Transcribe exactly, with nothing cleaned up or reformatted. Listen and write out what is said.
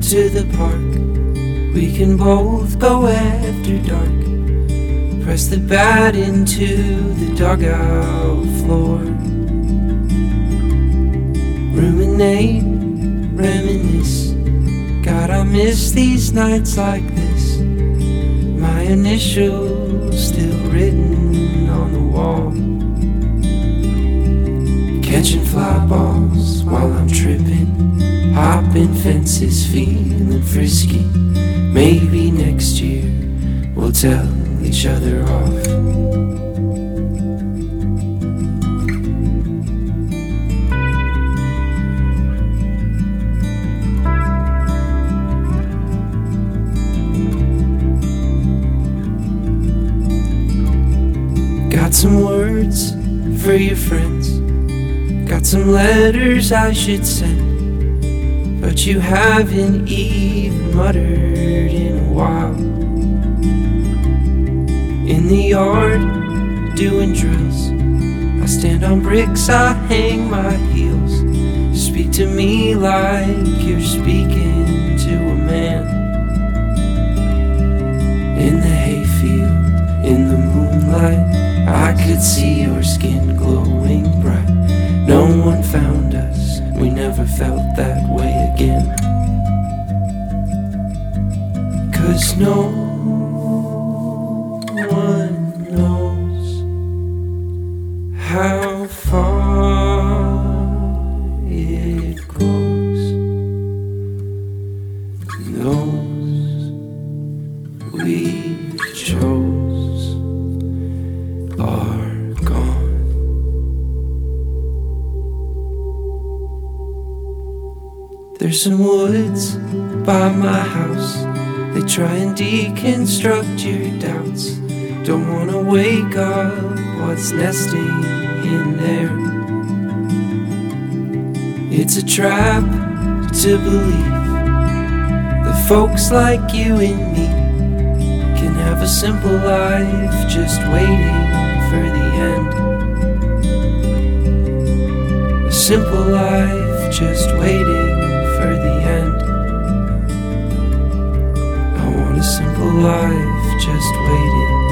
to the park. We can both go after dark. Press the bat into the dugout floor. Ruminate, reminisce. God, I miss these nights like this. My initials still written on the wall. Catching fly balls while I'm tripping, hopping fences, feeling frisky. Maybe next year we'll tell each other off. Got some words for your friends, got some letters I should send, but you haven't even muttered in a while. In the yard, doing drills, I stand on bricks, I hang my heels. Speak to me like you're speaking to a man. In the hayfield, in the moonlight, I could see your skin glowing bright. No one found us, we never felt that way again. 'Cause no one knows how far it goes. Those we chose are gone. There's some woods by my house, they try and deconstruct your doubts. Don't wanna wake up what's nesting in there. It's a trap to believe that folks like you and me can have a simple life just waiting for the end. A simple life just waiting for the end. I want a simple life just waiting